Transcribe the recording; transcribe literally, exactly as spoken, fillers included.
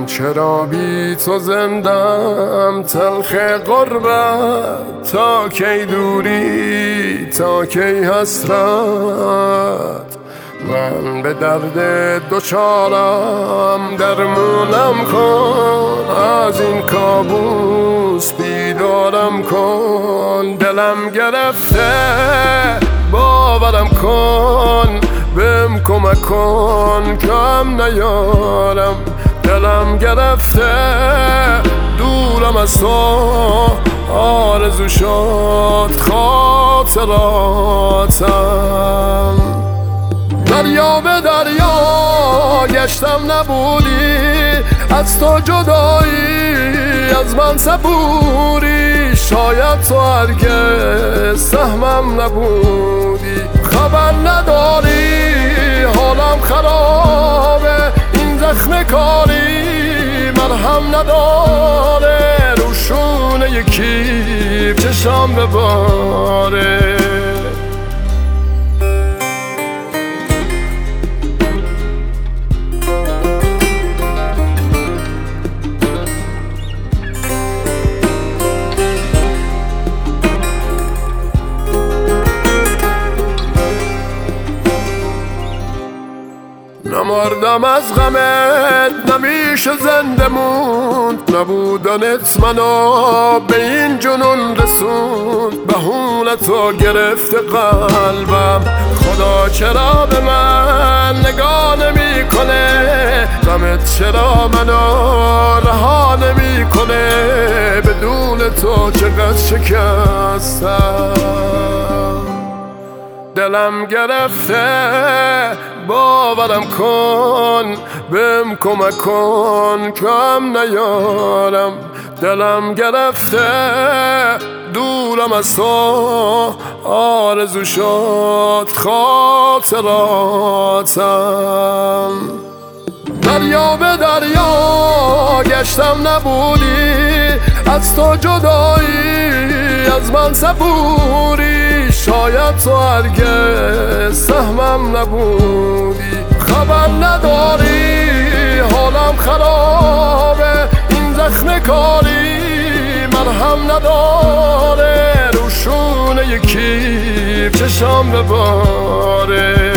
چرا بی تو زندم تلخ غربت، تا کی دوری تا کی حسرت. من به درد دوچارم درمونم کن، از این کابوس بیدارم کن. دلم گرفته باورم کن، بهم کمک کن کم نیارم. دلم گرفته دورم از تو، آرزو شد خاطراتم. دریا به دریا گشتم نبودی، از تو جدایی از من صبوری. شاید تو هرگز سهمم نبودی، خبر نداری حالم خرابه. این زخم کاری مرهم نداره، روشونه یکی چشم بباره. نمردم از غمت، نمیشه زنده موند. نبودنت منو به این جنون رسوند، بهونتو گرفته قلبم. خدا چرا به من نگاه نمی کنه، غمت چرا منو رها نمی کنه. بدون تو چقدر شکستم، دلم گرفته باورم کن، بهم کمک کن کم نیارم. دلم گرفته دورم از تو، آرزو شد خاطراتم. دریا به دریا گشتم نبودی، از تو جدایی از من صبوری. شاید تو هرگز سهمم نبودی، خبر نداری حالم خرابه. این زخم کاری مرهم نداره، روشونه یکی چشم بباره.